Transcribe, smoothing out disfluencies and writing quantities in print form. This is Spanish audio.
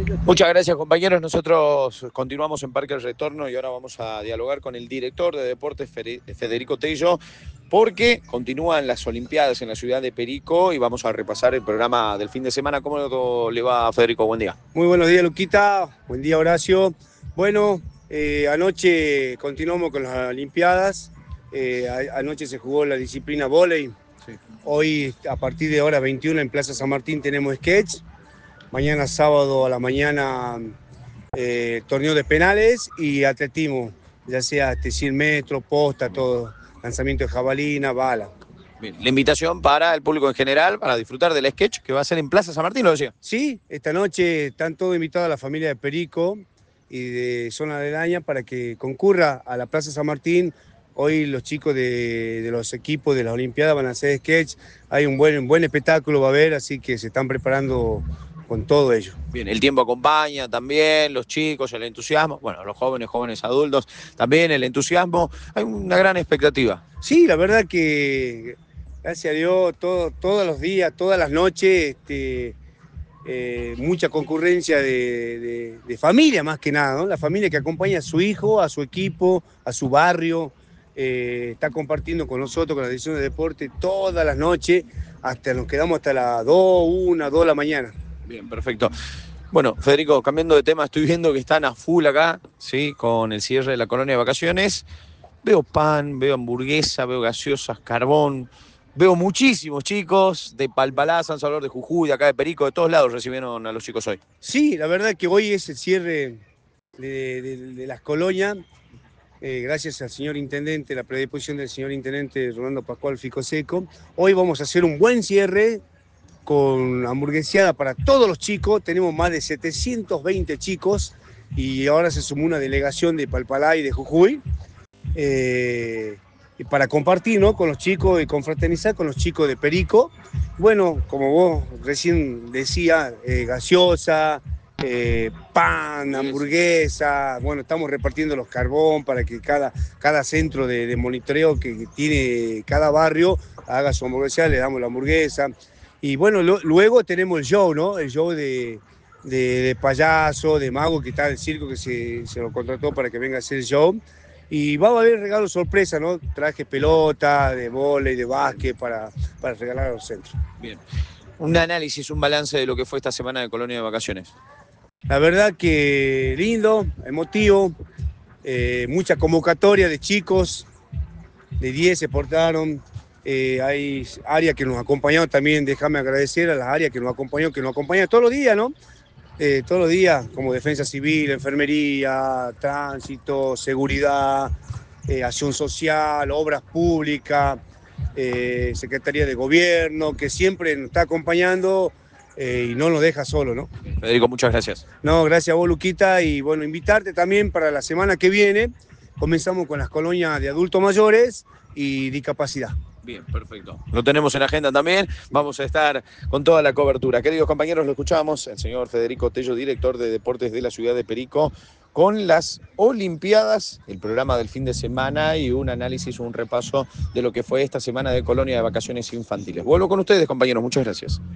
Muchas gracias, compañeros. Nosotros continuamos en Parque El Retorno y ahora vamos a dialogar con el director de deportes, Federico Tello, porque continúan las Olimpiadas en la ciudad de Perico y vamos a repasar el programa del fin de semana. ¿Cómo le va, Federico? Buen día. Muy buenos días, Luquita. Buen día, Horacio. Bueno, anoche continuamos con las Olimpiadas. Anoche se jugó la disciplina vóley. Sí. Hoy, a partir de hora 21, en Plaza San Martín tenemos sketch. Mañana sábado a la mañana torneo de penales y atletismo, ya sea 100 metros, posta, todo, lanzamiento de jabalina, bala. Bien. La invitación para el público en general, para disfrutar del sketch que va a ser en Plaza San Martín, lo decía. Sí, esta noche están todos invitados a la familia de Perico y de zona aledaña para que concurra a la Plaza San Martín. Hoy los chicos de los equipos de las Olimpiadas van a hacer sketch. Hay un buen espectáculo, va a haber, así que se están preparando con todo ello. Bien, el tiempo acompaña también, los chicos, el entusiasmo, bueno, los jóvenes adultos, también el entusiasmo. Hay una gran expectativa. Sí, la verdad que, gracias a Dios, todos los días, todas las noches, mucha concurrencia de familia más que nada, ¿no? La familia que acompaña a su hijo, a su equipo, a su barrio, está compartiendo con nosotros, con la dirección de deporte, todas las noches, hasta nos quedamos hasta las 2, 1, 2 de la mañana. Bien, perfecto. Bueno, Federico, cambiando de tema, estoy viendo que están a full acá, ¿sí? Con el cierre de la colonia de vacaciones. Veo pan, veo hamburguesa, veo gaseosas, carbón. Veo muchísimos chicos de Palpalá, San Salvador de Jujuy, de acá de Perico, de todos lados recibieron a los chicos hoy. Sí, la verdad que hoy es el cierre de las colonias. Gracias al señor intendente, la predisposición del señor intendente Rolando Pascual Ficoseco. Hoy vamos a hacer un buen cierre con hamburgueseada para todos los chicos. Tenemos más de 720 chicos y ahora se sumó una delegación de Palpalá y de Jujuy y para compartir, ¿no?, con los chicos y confraternizar con los chicos de Perico. Bueno, como vos recién decías, gaseosa, pan, hamburguesa. Bueno, estamos repartiendo los carbón para que cada centro de monitoreo que tiene cada barrio haga su hamburguesa, le damos la hamburguesa. Y bueno, luego tenemos el show, ¿no? El show de payaso, de mago, que está el circo que se lo contrató para que venga a hacer el show. Y va a haber regalos sorpresa, ¿no? Traje pelota, de vóley, de básquet para regalar a los centros. Bien. Un análisis, un balance de lo que fue esta semana de colonia de vacaciones. La verdad que lindo, emotivo, mucha convocatoria de chicos, de 10 se portaron. Hay áreas que nos acompañaron también, déjame agradecer a las áreas que nos acompañan todos los días, ¿no? Todos los días, como defensa civil, enfermería, tránsito, seguridad, acción social, obras públicas, Secretaría de Gobierno, que siempre nos está acompañando y no nos deja solo, ¿no? Federico, muchas gracias. No, gracias a vos, Luquita, y bueno, invitarte también para la semana que viene. Comenzamos con las colonias de adultos mayores y discapacidad. Bien, perfecto. Lo tenemos en agenda también. Vamos a estar con toda la cobertura. Queridos compañeros, lo escuchamos, el señor Federico Tello, director de deportes de la ciudad de Perico, con las Olimpiadas, el programa del fin de semana y un análisis, un repaso de lo que fue esta semana de colonia de vacaciones infantiles. Vuelvo con ustedes, compañeros. Muchas gracias.